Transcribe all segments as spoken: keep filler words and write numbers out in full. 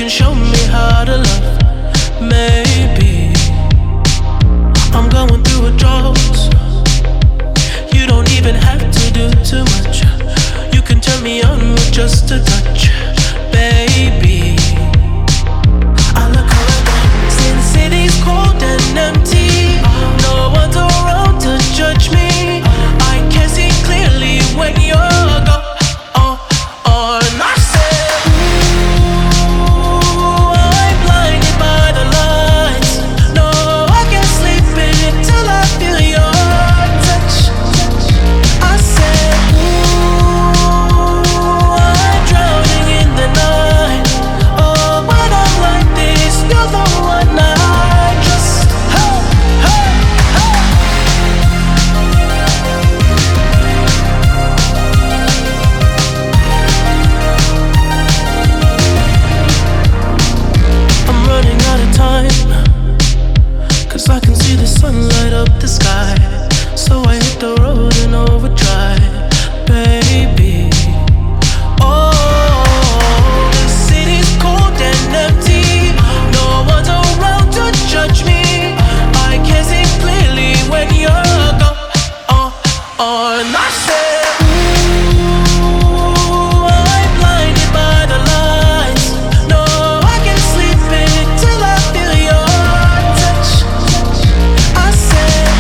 can show me how to love. Maybe I'm going through a drought. You don't even have to do too much. You can turn me on with just a touch, baby. I look around, Sin City's cold and empty. No one's around to judge me. I can see clearly when you're gone. Oh, oh, and I said, ooh, I'm blinded by the lights. No, I can't sleep until I feel your touch. I said, ooh, I'm drowning in the night. Oh, when I'm like this, you're the one I trust. Hey, hey, hey. I'm running out of time, 'cause I can see the sun light up the sky. So I hit the road in overdrive, baby. Oh, the city's cold and empty. No one's around to judge me. I can see clearly when you're gone. Oh, oh, and I said, ooh, I'm blinded by the lights. No, I can't sleep until I feel your touch. I said,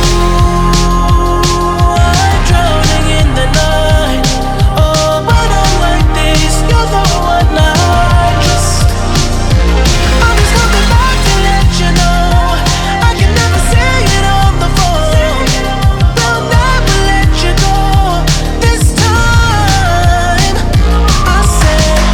ooh, I'm drowning in the night. Oh, when I'm like this, you're the one I trust. I'm just coming back to let you know I can never say it on the phone. They'll never let you go this time. I said,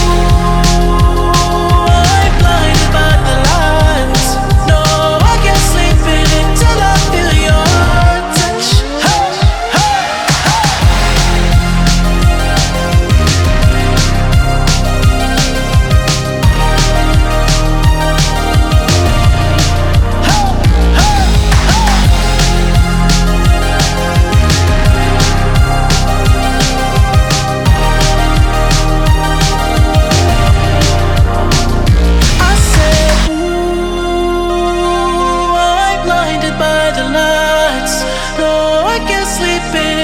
ooh, I'm blinded by the lights. No, I can't sleep until I feel your touch. Hey, hey, I said, ooh, I'm blinded by the lights. No, I can't sleep